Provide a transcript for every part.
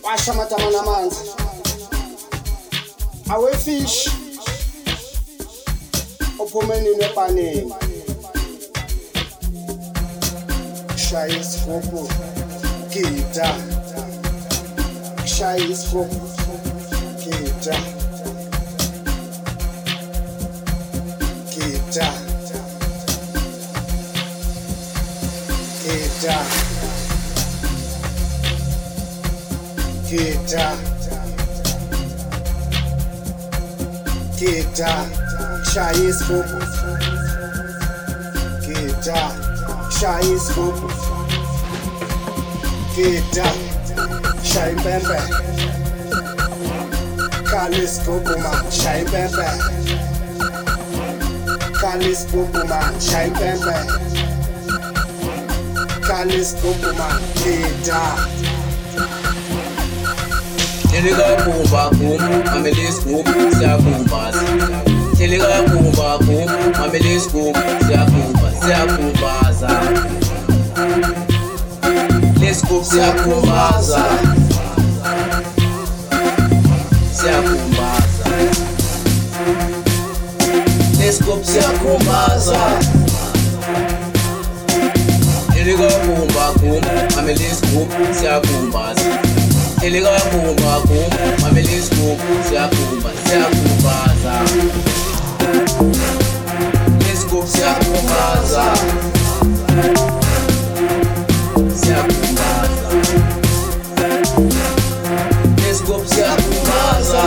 washamatama namanzi awefish ophumenini epaneni shaya isigubhu gida shaya isigubhu gida gida gida gida gida shaya isigubhu gida shaya isigubhu gida shaya impempe khala isigubhu man shaya impempe khala isigubhu man shaya impempe khala isigubhu man gida Teleka kumba kum, mamele scoop, siyakumbaza. Teleka kumba kum, mamele scoop, siyakumbaza. Let's go, siyakumbaza. Siyakumbaza. Let's go, siyakumbaza. Teleka kumba kum, mamele scoop, siyakumbaza. Teleka kumba kum, mamele scoop, siyakumbaza. Let's go, siyakumbaza. Siyakumbaza. Let's go, siyakumbaza.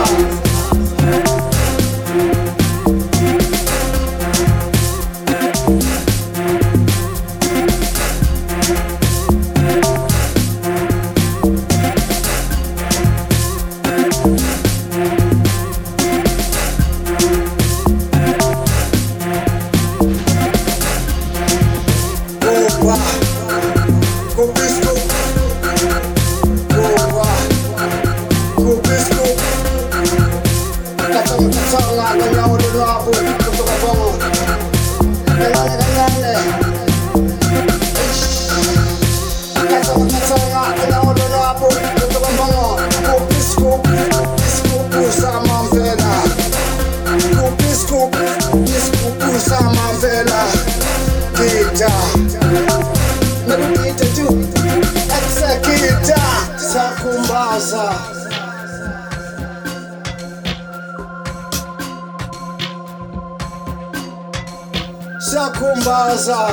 Siyakumbaza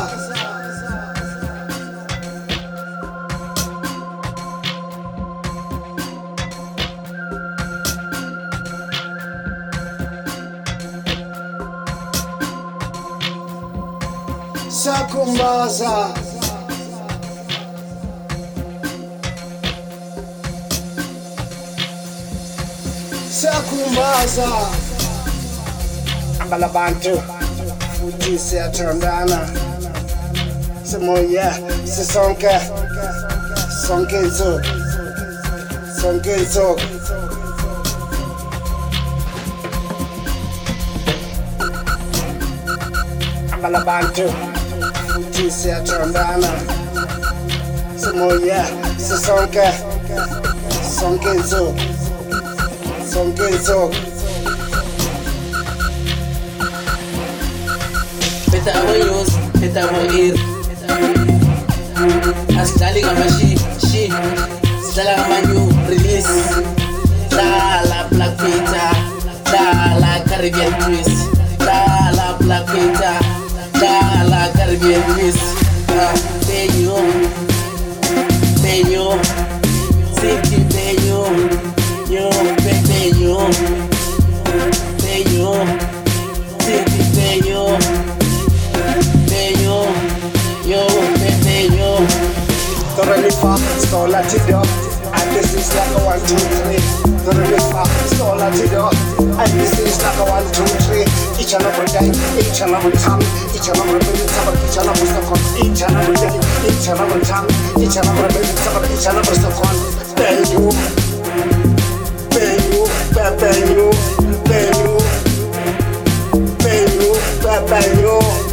Siyakumbaza Siyakumbaza Abalabantu futhi siyathandana simoya sisonke insuku abalabantu futhi siyathandana simoya sisonke insuku Beta abayos, beta aboir. Asidlali ngamashi, sidlala ngama-new release. Dlala Black Peter, dlala Caribbean twist. Dlala Black Peter, dlala Caribbean twist. Benyo, City Benyo, Benyo, City Benyo. Torrelifa, stola tidio, and this is like a 1, 2, 3. Torrelifa, stola tidio, and this is like a 1, 2, 3. Each and every day, each and every time, each and every minute, each and every second, each and every day, each and every time, each and every minute, each and every second. Benyo, Benyo, Benyo, Benyo, Benyo, Benyo.